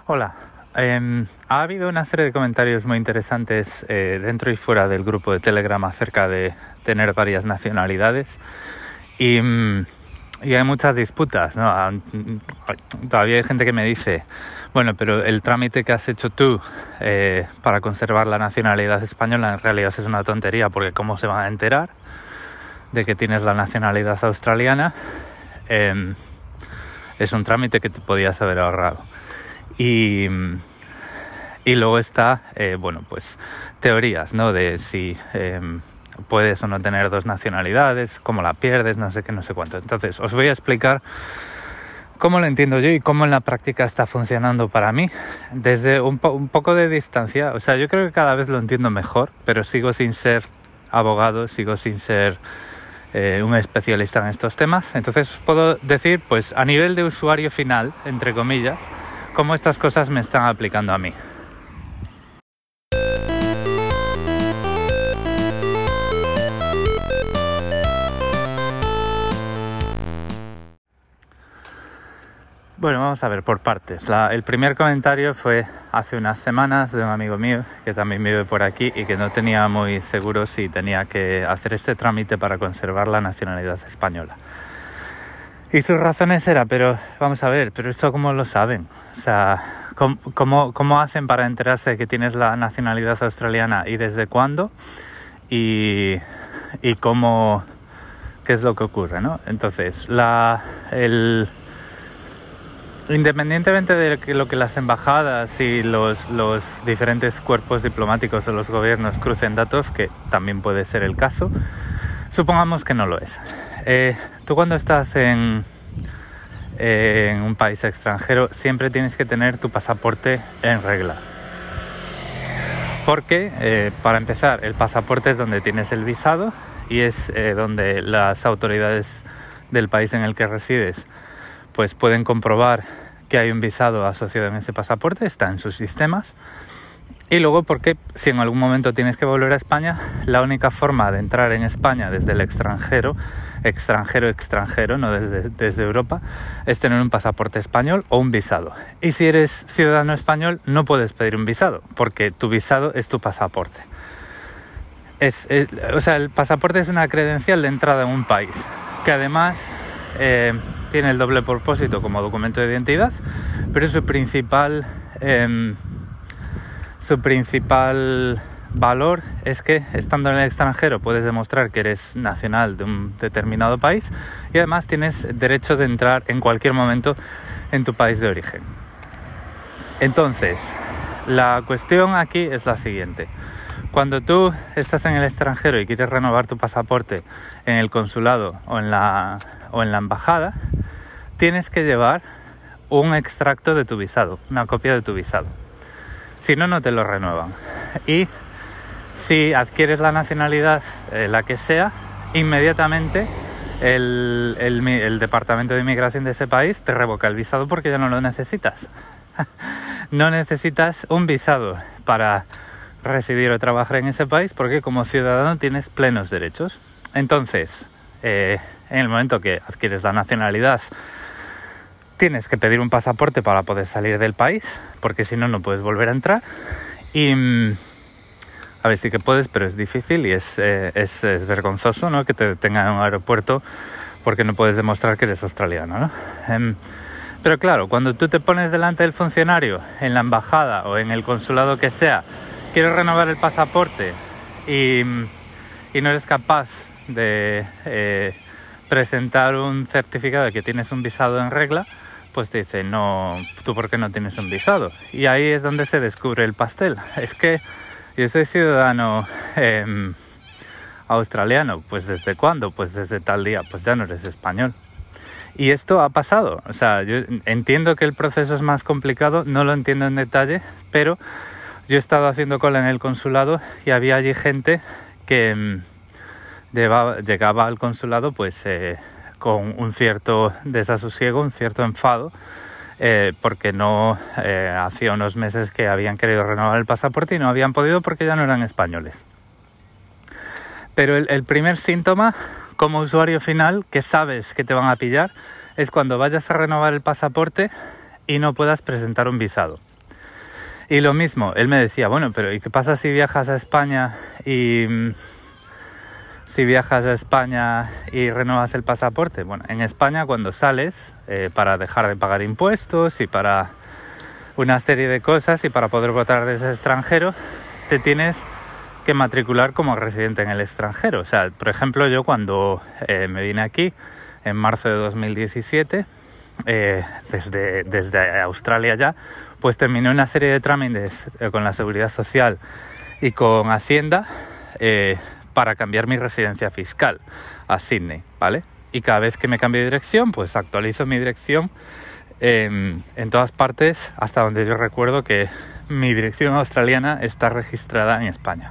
Hola. Ha habido una serie de comentarios muy interesantes dentro y fuera del grupo de Telegram acerca de tener varias nacionalidades y hay muchas disputas, ¿no? Todavía hay gente que me dice, bueno, pero el trámite que has hecho tú para conservar la nacionalidad española en realidad es una tontería, porque ¿cómo se van a enterar de que tienes la nacionalidad australiana? Es un trámite que te podías haber ahorrado. Y luego está, pues teorías, ¿no? De si puedes o no tener dos nacionalidades, cómo la pierdes, no sé qué, no sé cuánto. Entonces, os voy a explicar cómo lo entiendo yo y cómo en la práctica está funcionando para mí desde un poco de distancia. O sea, yo creo que cada vez lo entiendo mejor, pero sigo sin ser abogado, sigo sin ser un especialista en estos temas. Entonces os puedo decir, pues a nivel de usuario final, entre comillas, cómo estas cosas me están aplicando a mí. Bueno, vamos a ver por partes. El primer comentario fue hace unas semanas de un amigo mío que también vive por aquí y que no tenía muy seguro si tenía que hacer este trámite para conservar la nacionalidad española. Y sus razones eran, pero vamos a ver, pero esto ¿cómo lo saben? O sea, ¿cómo hacen para enterarse de que tienes la nacionalidad australiana y desde cuándo? Y cómo, qué es lo que ocurre, ¿no? Entonces, independientemente de lo que las embajadas y los diferentes cuerpos diplomáticos de los gobiernos crucen datos, que también puede ser el caso, supongamos que no lo es. Tú cuando estás en un país extranjero siempre tienes que tener tu pasaporte en regla. Porque, para empezar, el pasaporte es donde tienes el visado y es donde las autoridades del país en el que resides pues pueden comprobar que hay un visado asociado en ese pasaporte, está en sus sistemas. Y luego porque si en algún momento tienes que volver a España, la única forma de entrar en España desde el extranjero, no desde Europa, es tener un pasaporte español o un visado. Y si eres ciudadano español no puedes pedir un visado, porque tu visado es tu pasaporte. O sea, el pasaporte es una credencial de entrada en un país, que además tiene el doble propósito como documento de identidad, pero su principal valor es que estando en el extranjero puedes demostrar que eres nacional de un determinado país y además tienes derecho de entrar en cualquier momento en tu país de origen. Entonces, la cuestión aquí es la siguiente. Cuando tú estás en el extranjero y quieres renovar tu pasaporte en el consulado o en la embajada, tienes que llevar un extracto de tu visado, una copia de tu visado. Si no, no te lo renuevan. Y si adquieres la nacionalidad, la que sea, inmediatamente el departamento de inmigración de ese país te revoca el visado porque ya no lo necesitas. No necesitas un visado para residir o trabajar en ese país porque como ciudadano tienes plenos derechos. Entonces, en el momento que adquieres la nacionalidad, tienes que pedir un pasaporte para poder salir del país, porque si no, no puedes volver a entrar. Y a ver, sí que puedes, pero es difícil y es vergonzoso, ¿no? Que te detengan en un aeropuerto porque no puedes demostrar que eres australiano, ¿no? Pero claro, cuando tú te pones delante del funcionario en la embajada o en el consulado que sea, quieres renovar el pasaporte y no eres capaz de presentar un certificado de que tienes un visado en regla, pues te dicen, no, ¿tú por qué no tienes un visado? Y ahí es donde se descubre el pastel. Es que yo soy ciudadano australiano. Pues ¿desde cuándo? Pues desde tal día. Pues ya no eres español. Y esto ha pasado. O sea, yo entiendo que el proceso es más complicado, no lo entiendo en detalle, pero yo he estado haciendo cola en el consulado y había allí gente que llegaba al consulado pues con un cierto desasosiego, un cierto enfado, porque hacía unos meses que habían querido renovar el pasaporte y no habían podido porque ya no eran españoles. Pero el primer síntoma como usuario final que sabes que te van a pillar es cuando vayas a renovar el pasaporte y no puedas presentar un visado. Y lo mismo, él me decía, bueno, pero ¿y qué pasa si viajas a España y renuevas el pasaporte? Bueno, en España cuando sales, para dejar de pagar impuestos y para una serie de cosas y para poder votar desde el extranjero, te tienes que matricular como residente en el extranjero. O sea, por ejemplo, yo cuando me vine aquí en marzo de 2017, desde Australia ya, pues terminé una serie de trámites con la Seguridad Social y con Hacienda para cambiar mi residencia fiscal a Sydney, ¿vale? Y cada vez que me cambio de dirección, pues actualizo mi dirección en todas partes, hasta donde yo recuerdo que mi dirección australiana está registrada en España.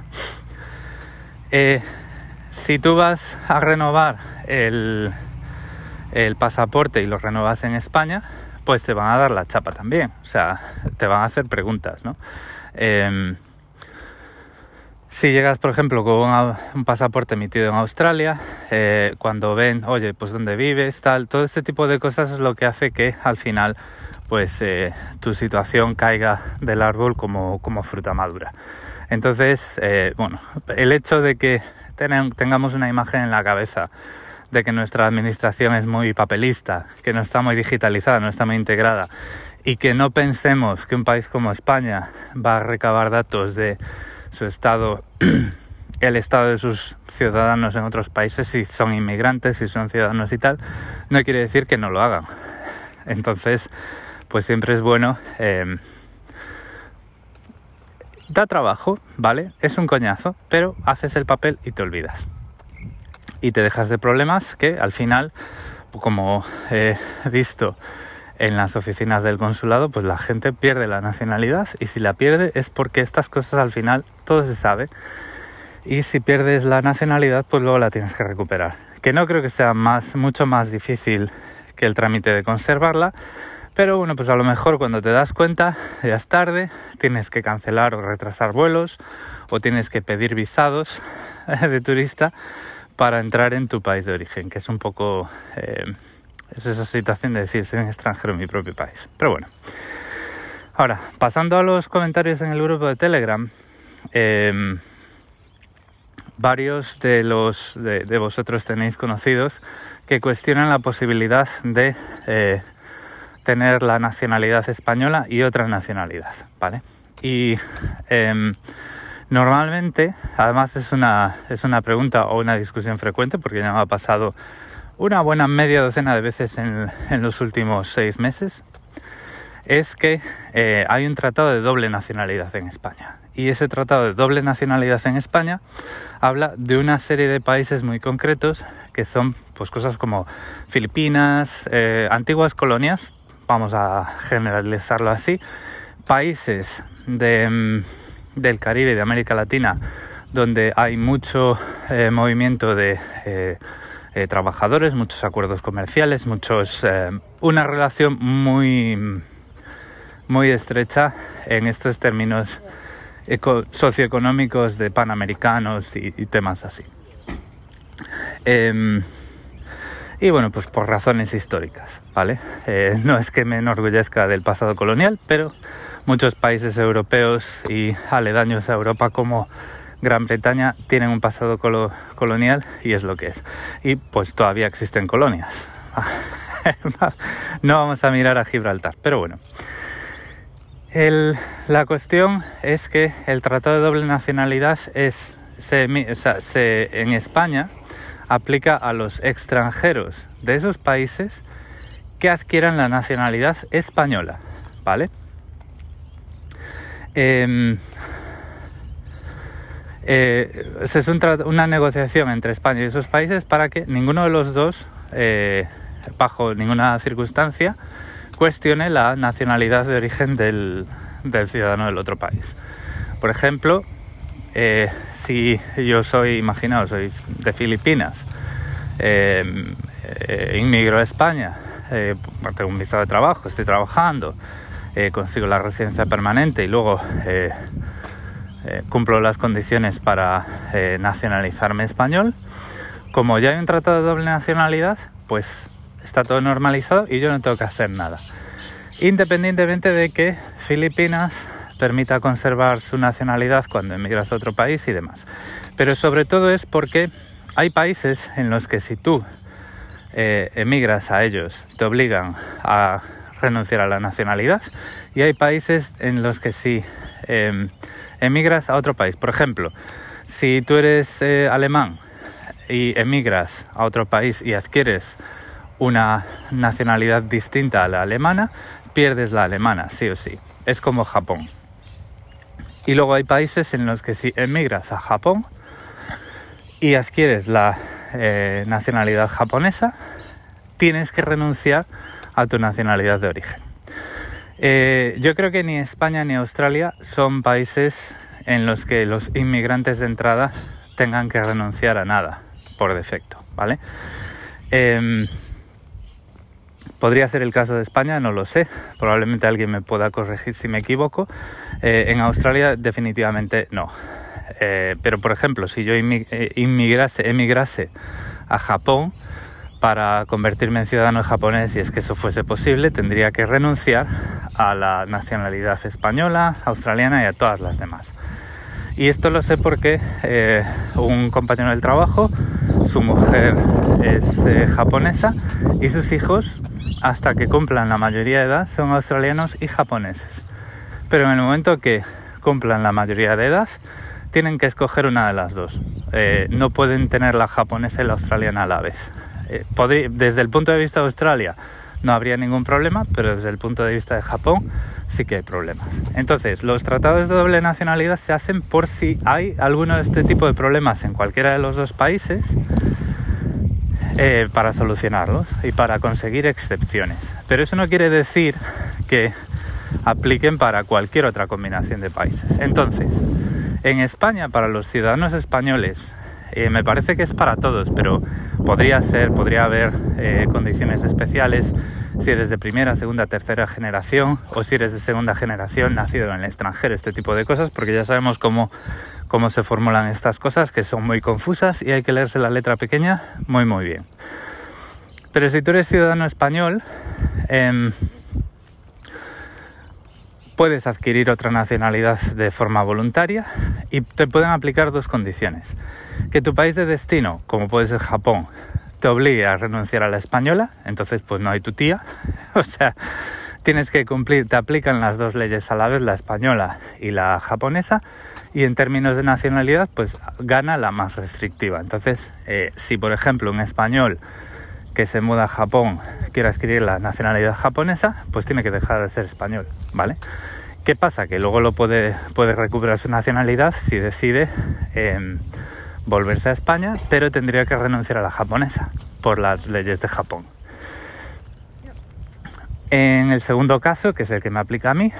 Si tú vas a renovar el pasaporte y lo renuevas en España, pues te van a dar la chapa también. O sea, te van a hacer preguntas, ¿no? Si llegas, por ejemplo, con un pasaporte emitido en Australia, cuando ven, oye, pues dónde vives, tal, todo este tipo de cosas es lo que hace que al final, pues tu situación caiga del árbol como fruta madura. Entonces, bueno, el hecho de que tengamos una imagen en la cabeza de que nuestra administración es muy papelista, que no está muy digitalizada, no está muy integrada, y que no pensemos que un país como España va a recabar datos de su estado, el estado de sus ciudadanos en otros países, si son inmigrantes, si son ciudadanos y tal, no quiere decir que no lo hagan. Entonces, pues siempre es bueno. Da trabajo, ¿vale? Es un coñazo, pero haces el papel y te olvidas. Y te dejas de problemas que al final, como he visto en las oficinas del consulado, pues la gente pierde la nacionalidad, y si la pierde es porque estas cosas al final todo se sabe, y si pierdes la nacionalidad pues luego la tienes que recuperar, que no creo que sea mucho más difícil que el trámite de conservarla, pero bueno, pues a lo mejor cuando te das cuenta ya es tarde, tienes que cancelar o retrasar vuelos, o tienes que pedir visados de turista para entrar en tu país de origen, que es un poco es esa situación de decir soy un extranjero en mi propio país. Pero bueno, ahora pasando a los comentarios en el grupo de Telegram, varios de vosotros tenéis conocidos que cuestionan la posibilidad de tener la nacionalidad española y otra nacionalidad, ¿vale? Y normalmente, además es una pregunta o una discusión frecuente, porque ya me ha pasado una buena media docena de veces en los últimos 6 meses, es que hay un tratado de doble nacionalidad en España. Y ese tratado de doble nacionalidad en España habla de una serie de países muy concretos que son pues cosas como Filipinas, antiguas colonias, vamos a generalizarlo así, países del Caribe y de América Latina donde hay mucho movimiento de trabajadores, muchos acuerdos comerciales, una relación muy estrecha en estos términos socioeconómicos de panamericanos y temas así. Y bueno, pues por razones históricas, ¿vale? No es que me enorgullezca del pasado colonial, pero muchos países europeos y aledaños a Europa como Gran Bretaña tienen un pasado colonial y es lo que es. Y pues todavía existen colonias. No vamos a mirar a Gibraltar, pero bueno. La cuestión es que el Tratado de Doble Nacionalidad en España aplica a los extranjeros de esos países que adquieran la nacionalidad española, ¿vale? Es una negociación entre España y esos países para que ninguno de los dos, bajo ninguna circunstancia, cuestione la nacionalidad de origen del ciudadano del otro país. Por ejemplo, si yo soy de Filipinas, inmigro a España, tengo un visado de trabajo, estoy trabajando, consigo la residencia permanente y luego cumplo las condiciones para nacionalizarme español, como ya hay un tratado de doble nacionalidad, pues está todo normalizado y yo no tengo que hacer nada. Independientemente de que Filipinas permita conservar su nacionalidad cuando emigras a otro país y demás. Pero sobre todo es porque hay países en los que si tú emigras a ellos te obligan a renunciar a la nacionalidad, y hay países en los que si emigras a otro país, por ejemplo, si tú eres alemán y emigras a otro país y adquieres una nacionalidad distinta a la alemana, pierdes la alemana, sí o sí. Es como Japón. Y luego hay países en los que si emigras a Japón y adquieres la nacionalidad japonesa, tienes que renunciar a tu nacionalidad de origen. Yo creo que ni España ni Australia son países en los que los inmigrantes de entrada tengan que renunciar a nada por defecto, ¿vale? Podría ser el caso de España, no lo sé. Probablemente alguien me pueda corregir si me equivoco. En Australia definitivamente no. Pero, por ejemplo, si yo emigrase a Japón para convertirme en ciudadano japonés, si es que eso fuese posible, tendría que renunciar a la nacionalidad española, australiana y a todas las demás. Y esto lo sé porque un compañero del trabajo, su mujer es japonesa y sus hijos, hasta que cumplan la mayoría de edad, son australianos y japoneses. Pero en el momento que cumplan la mayoría de edad, tienen que escoger una de las dos. No pueden tener la japonesa y la australiana a la vez. Desde el punto de vista de Australia no habría ningún problema, pero desde el punto de vista de Japón sí que hay problemas. Entonces, los tratados de doble nacionalidad se hacen por si hay alguno de este tipo de problemas en cualquiera de los dos países, para solucionarlos y para conseguir excepciones. Pero eso no quiere decir que apliquen para cualquier otra combinación de países. Entonces, en España, para los ciudadanos españoles, me parece que es para todos, pero podría haber condiciones especiales si eres de primera, segunda, tercera generación, o si eres de segunda generación nacido en el extranjero, este tipo de cosas, porque ya sabemos cómo se formulan estas cosas, que son muy confusas y hay que leerse la letra pequeña muy bien. Pero si tú eres ciudadano español, puedes adquirir otra nacionalidad de forma voluntaria y te pueden aplicar dos condiciones. Que tu país de destino, como puede ser Japón, te obligue a renunciar a la española, entonces pues no hay tu tía. O sea, tienes que cumplir, te aplican las dos leyes a la vez, la española y la japonesa, y en términos de nacionalidad pues gana la más restrictiva. Entonces, si por ejemplo un español que se muda a Japón quiere adquirir la nacionalidad japonesa, pues tiene que dejar de ser español, ¿vale? ¿Qué pasa? Que luego puede recuperar su nacionalidad si decide volverse a España, pero tendría que renunciar a la japonesa por las leyes de Japón. En el segundo caso, que es el que me aplica a mí,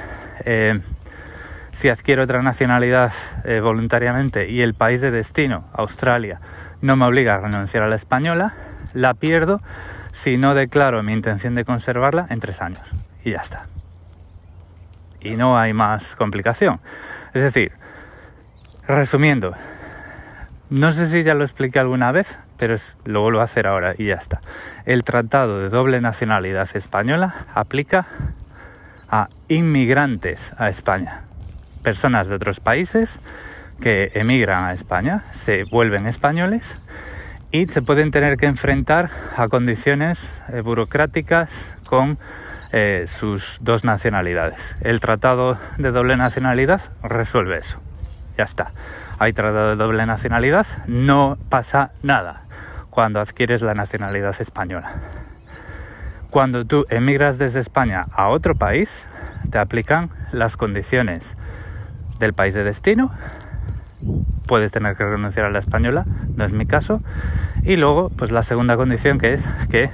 si adquiero otra nacionalidad voluntariamente y el país de destino, Australia, no me obliga a renunciar a la española, la pierdo si no declaro mi intención de conservarla en 3 años. Y ya está. Y no hay más complicación. Es decir, resumiendo, no sé si ya lo expliqué alguna vez, pero lo vuelvo a hacer ahora y ya está. El tratado de doble nacionalidad española aplica a inmigrantes a España. Personas de otros países que emigran a España, se vuelven españoles y se pueden tener que enfrentar a condiciones burocráticas con sus dos nacionalidades. El tratado de doble nacionalidad resuelve eso. Ya está. Hay tratado de doble nacionalidad, no pasa nada cuando adquieres la nacionalidad española. Cuando tú emigras desde España a otro país, te aplican las condiciones del país de destino. Puedes tener que renunciar a la española, no es mi caso. Y luego, pues la segunda condición, que es que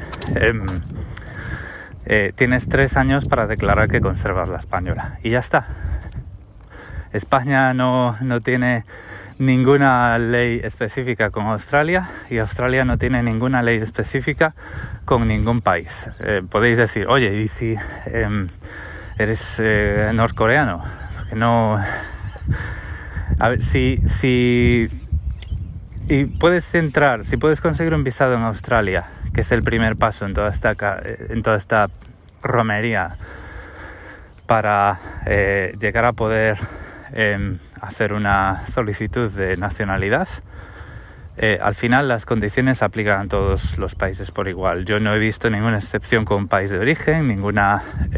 tienes 3 años para declarar que conservas la española. Y ya está. España no tiene ninguna ley específica con Australia y Australia no tiene ninguna ley específica con ningún país. Podéis decir, oye, ¿y si eres norcoreano? Que no... A ver, si puedes entrar, si puedes conseguir un visado en Australia, que es el primer paso en toda esta romería para llegar a poder hacer una solicitud de nacionalidad, al final las condiciones se aplican a todos los países por igual. Yo no he visto ninguna excepción con un país de origen, ninguna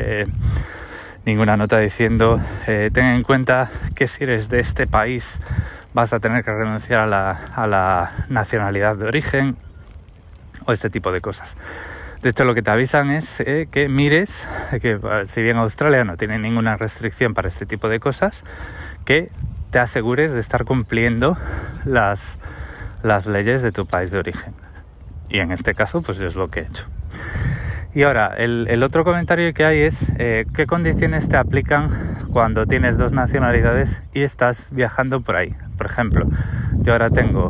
nota diciendo ten en cuenta que si eres de este país vas a tener que renunciar a la nacionalidad de origen o este tipo de cosas. De hecho, lo que te avisan es que mires, que si bien Australia no tiene ninguna restricción para este tipo de cosas, que te asegures de estar cumpliendo las leyes de tu país de origen. Y en este caso, pues es lo que he hecho. Y ahora, el otro comentario que hay es ¿qué condiciones te aplican cuando tienes dos nacionalidades y estás viajando por ahí? Por ejemplo, yo ahora tengo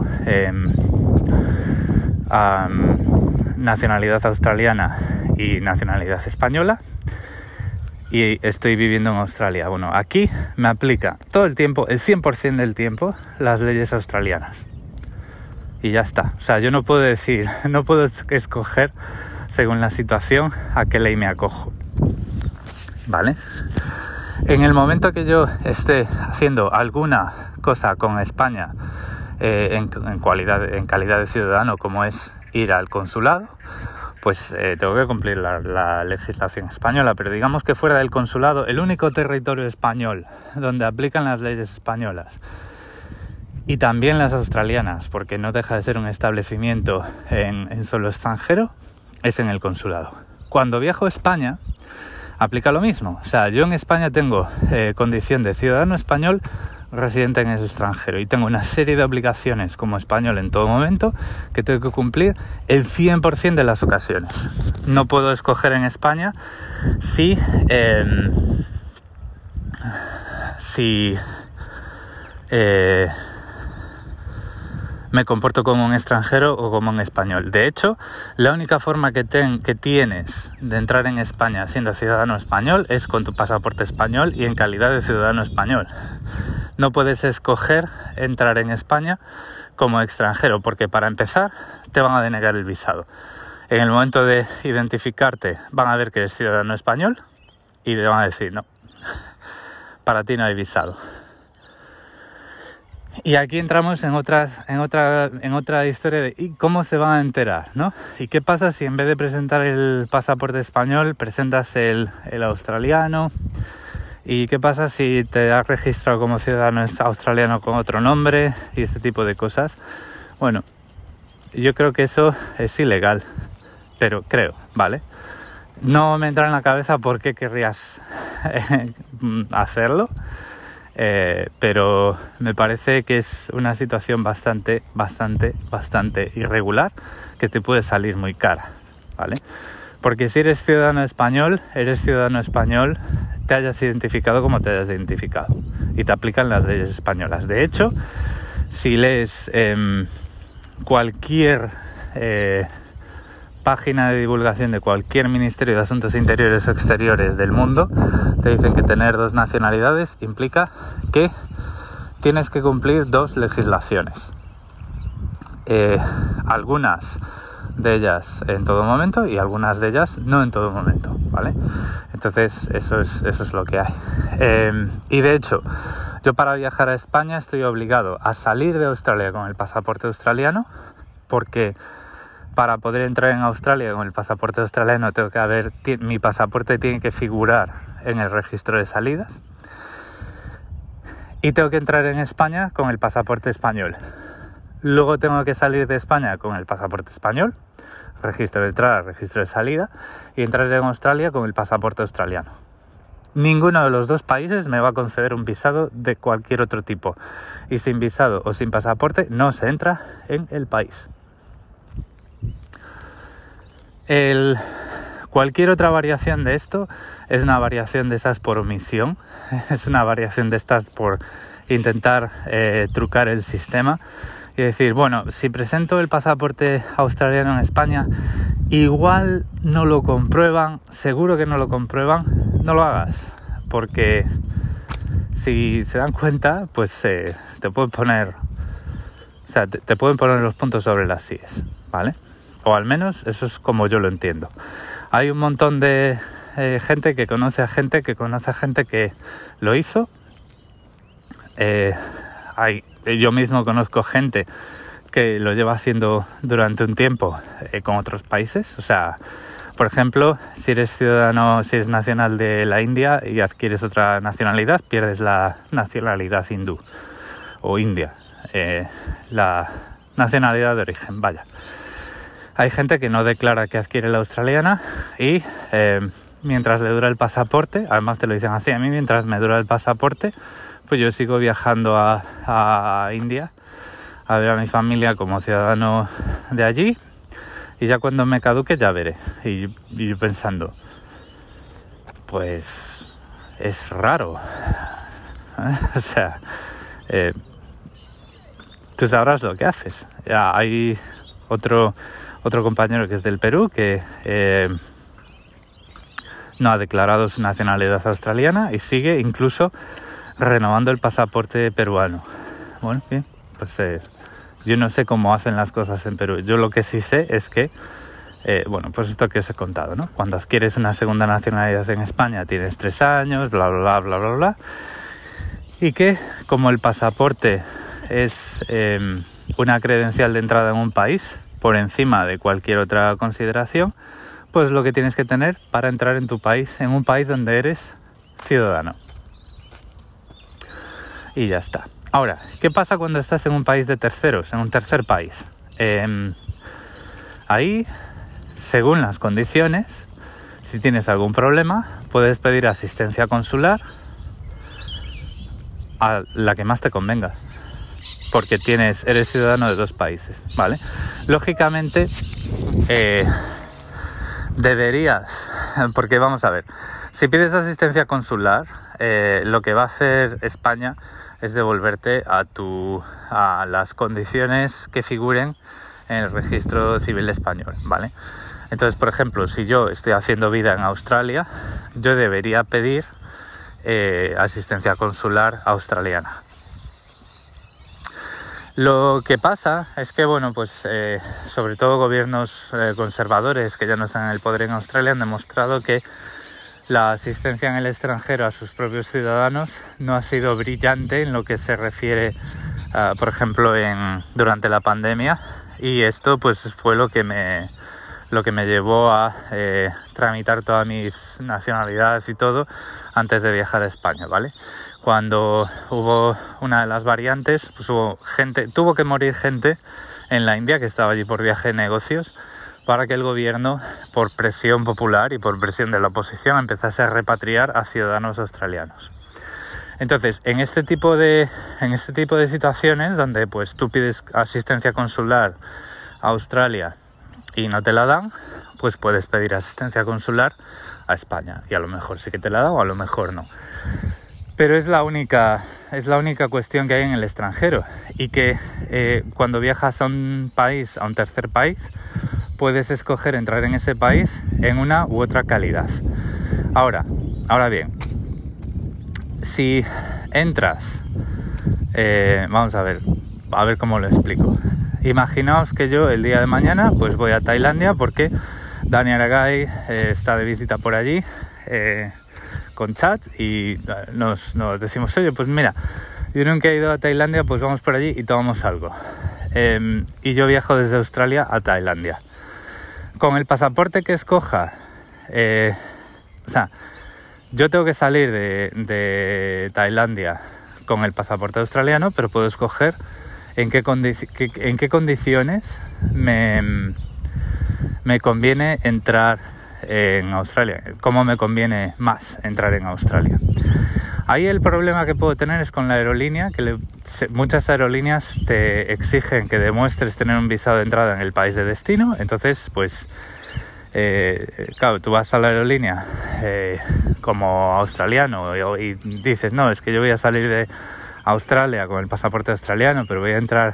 nacionalidad australiana y nacionalidad española y estoy viviendo en Australia. Bueno, aquí me aplica todo el tiempo, el 100% del tiempo, las leyes australianas. Y ya está. O sea, yo no puedo decir, no puedo escoger según la situación a qué ley me acojo. ¿Vale? En el momento que yo esté haciendo alguna cosa con España en calidad de ciudadano, como es ir al consulado, pues tengo que cumplir la legislación española. Pero digamos que fuera del consulado, el único territorio español donde aplican las leyes españolas y también las australianas, porque no deja de ser un establecimiento en suelo extranjero, es en el consulado. Cuando viajo a España, aplica lo mismo. O sea, yo en España tengo condición de ciudadano español residente en ese extranjero y tengo una serie de obligaciones como español en todo momento que tengo que cumplir el 100% de las ocasiones. No puedo escoger en España si me comporto como un extranjero o como un español. De hecho, la única forma que tienes de entrar en España siendo ciudadano español es con tu pasaporte español y en calidad de ciudadano español. No puedes escoger entrar en España como extranjero, porque para empezar te van a denegar el visado. En el momento de identificarte van a ver que eres ciudadano español y te van a decir no, para ti no hay visado. Y aquí entramos en otra historia de ¿y cómo se van a enterar? ¿No? ¿Y qué pasa si en vez de presentar el pasaporte español presentas el australiano? ¿Y qué pasa si te has registrado como ciudadano australiano con otro nombre? Y este tipo de cosas. Bueno, yo creo que eso es ilegal, pero creo, ¿vale? No me entra en la cabeza por qué querrías hacerlo. Pero me parece que es una situación bastante irregular que te puede salir muy cara, ¿vale? Porque si eres ciudadano español, te hayas identificado como te hayas identificado y te aplican las leyes españolas. De hecho, si lees cualquier página de divulgación de cualquier Ministerio de Asuntos Interiores o Exteriores del mundo, te dicen que tener dos nacionalidades implica que tienes que cumplir dos legislaciones. Algunas de ellas en todo momento y algunas de ellas no en todo momento, ¿vale? Entonces eso es lo que hay. Y de hecho, yo para viajar a España estoy obligado a salir de Australia con el pasaporte australiano, porque para poder entrar en Australia con el pasaporte australiano mi pasaporte tiene que figurar en el registro de salidas y tengo que entrar en España con el pasaporte español. Luego tengo que salir de España con el pasaporte español, registro de entrada, registro de salida, y entrar en Australia con el pasaporte australiano. Ninguno de los dos países me va a conceder un visado de cualquier otro tipo, y sin visado o sin pasaporte no se entra en el país. Cualquier otra variación de esto es una variación de esas por omisión, es una variación de estas por intentar trucar el sistema y decir, bueno, si presento el pasaporte australiano en España, igual no lo comprueban, seguro que no lo comprueban, no lo hagas, porque si se dan cuenta, pues te pueden poner, o sea, te pueden poner los puntos sobre las íes, ¿vale? O al menos eso es como yo lo entiendo. Hay un montón de gente que conoce a gente que conoce a gente que lo hizo. Yo mismo conozco gente que lo lleva haciendo durante un tiempo con otros países. O sea, por ejemplo, si eres nacional de la India y adquieres otra nacionalidad, pierdes la nacionalidad hindú o india, la nacionalidad de origen, vaya. Hay gente que no declara que adquiere la australiana y mientras le dura el pasaporte, además te lo dicen así, a mí mientras me dura el pasaporte, pues yo sigo viajando a India a ver a mi familia como ciudadano de allí, y ya cuando me caduque ya veré. Y yo pensando, pues es raro, o sea, tú sabrás lo que haces. Ya hay otro compañero que es del Perú que no ha declarado su nacionalidad australiana y sigue incluso renovando el pasaporte peruano. Bueno, bien, pues yo no sé cómo hacen las cosas en Perú. Yo lo que sí sé es que, pues esto que os he contado, ¿no? Cuando adquieres una segunda nacionalidad en España tienes 3 años, bla, bla, bla, bla, bla, bla. Y que como el pasaporte es una credencial de entrada en un país, por encima de cualquier otra consideración, pues lo que tienes que tener para entrar en tu país, en un país donde eres ciudadano. Y ya está. Ahora, ¿qué pasa cuando estás en un país de terceros, en un tercer país? Ahí, según las condiciones, si tienes algún problema, puedes pedir asistencia consular a la que más te convenga, porque eres ciudadano de 2 países, ¿vale? Lógicamente, deberías, porque vamos a ver, si pides asistencia consular, lo que va a hacer España es devolverte a las condiciones que figuren en el registro civil español, ¿vale? Entonces, por ejemplo, si yo estoy haciendo vida en Australia, yo debería pedir asistencia consular australiana. Lo que pasa es que, bueno, pues sobre todo gobiernos conservadores que ya no están en el poder en Australia han demostrado que la asistencia en el extranjero a sus propios ciudadanos no ha sido brillante en lo que se refiere, por ejemplo, durante la pandemia, y esto pues fue lo que me llevó a tramitar todas mis nacionalidades y todo antes de viajar a España, ¿vale? Cuando hubo una de las variantes, pues tuvo que morir gente en la India que estaba allí por viaje de negocios, para que el gobierno, por presión popular y por presión de la oposición, empezase a repatriar a ciudadanos australianos. Entonces, en este tipo de situaciones donde pues tú pides asistencia consular a Australia y no te la dan, pues puedes pedir asistencia consular a España, y a lo mejor sí que te la dan o a lo mejor no. Pero es la única cuestión que hay en el extranjero, y que cuando viajas a un tercer país, puedes escoger entrar en ese país en una u otra calidad. Ahora bien, si entras, vamos a ver cómo lo explico. Imaginaos que yo el día de mañana pues voy a Tailandia porque Dani Aragay está de visita por allí con Chat, y nos decimos, oye, pues mira, yo nunca he ido a Tailandia, pues vamos por allí y tomamos algo. Y yo viajo desde Australia a Tailandia. Con el pasaporte que escoja, yo tengo que salir de Tailandia con el pasaporte australiano, pero puedo escoger en qué condiciones me conviene entrar en Australia, cómo me conviene más entrar en Australia. Ahí el problema que puedo tener es con la aerolínea, que muchas aerolíneas te exigen que demuestres tener un visado de entrada en el país de destino. Entonces, pues, claro, tú vas a la aerolínea como australiano y dices, no, es que yo voy a salir de Australia con el pasaporte australiano, pero voy a entrar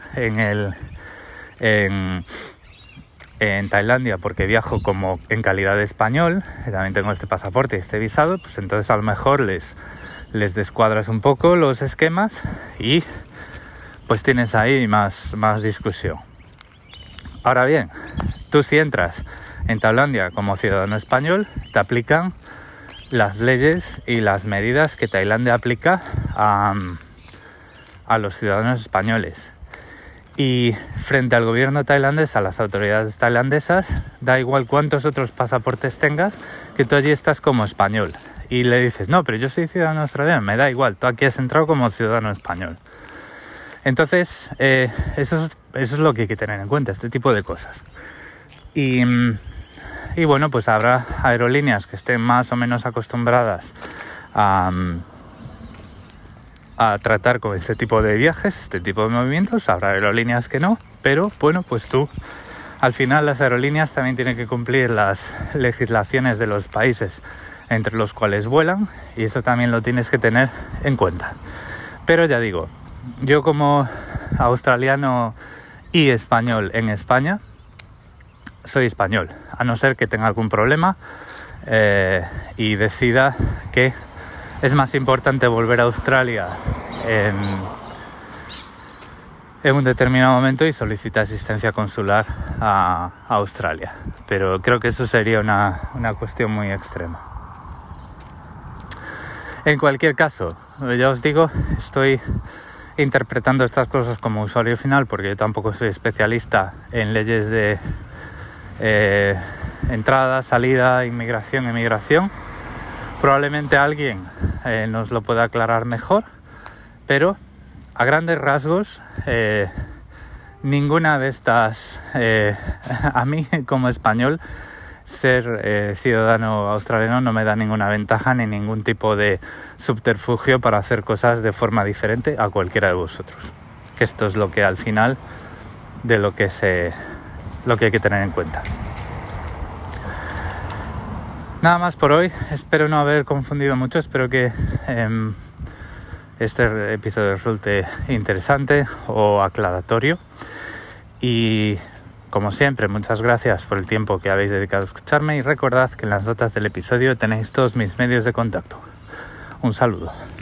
en Tailandia porque viajo como en calidad de español, también tengo este pasaporte y este visado, pues entonces a lo mejor les descuadras un poco los esquemas y pues tienes ahí más discusión. Ahora bien, tú si entras en Tailandia como ciudadano español, te aplican las leyes y las medidas que Tailandia aplica a los ciudadanos españoles. Y frente al gobierno tailandés, a las autoridades tailandesas, da igual cuántos otros pasaportes tengas, que tú allí estás como español. Y le dices, no, pero yo soy ciudadano australiano, me da igual, tú aquí has entrado como ciudadano español. Entonces, eso es lo que hay que tener en cuenta, este tipo de cosas. Y bueno, pues habrá aerolíneas que estén más o menos acostumbradas a tratar con este tipo de viajes, este tipo de movimientos. Habrá aerolíneas que no, pero bueno, pues tú, al final las aerolíneas también tienen que cumplir las legislaciones de los países entre los cuales vuelan, y eso también lo tienes que tener en cuenta. Pero ya digo, yo como australiano y español en España, soy español, a no ser que tenga algún problema y decida que es más importante volver a Australia en un determinado momento y solicita asistencia consular a Australia. Pero creo que eso sería una cuestión muy extrema. En cualquier caso, ya os digo, estoy interpretando estas cosas como usuario final porque yo tampoco soy especialista en leyes de entrada, salida, inmigración, emigración. Probablemente alguien nos lo pueda aclarar mejor, pero a grandes rasgos ninguna de estas, a mí como español, ser ciudadano australiano no me da ninguna ventaja ni ningún tipo de subterfugio para hacer cosas de forma diferente a cualquiera de vosotros. Que esto es lo que al final de lo que hay que tener en cuenta. Nada más por hoy, espero no haber confundido mucho, espero que este episodio resulte interesante o aclaratorio, y como siempre, muchas gracias por el tiempo que habéis dedicado a escucharme, y recordad que en las notas del episodio tenéis todos mis medios de contacto. Un saludo.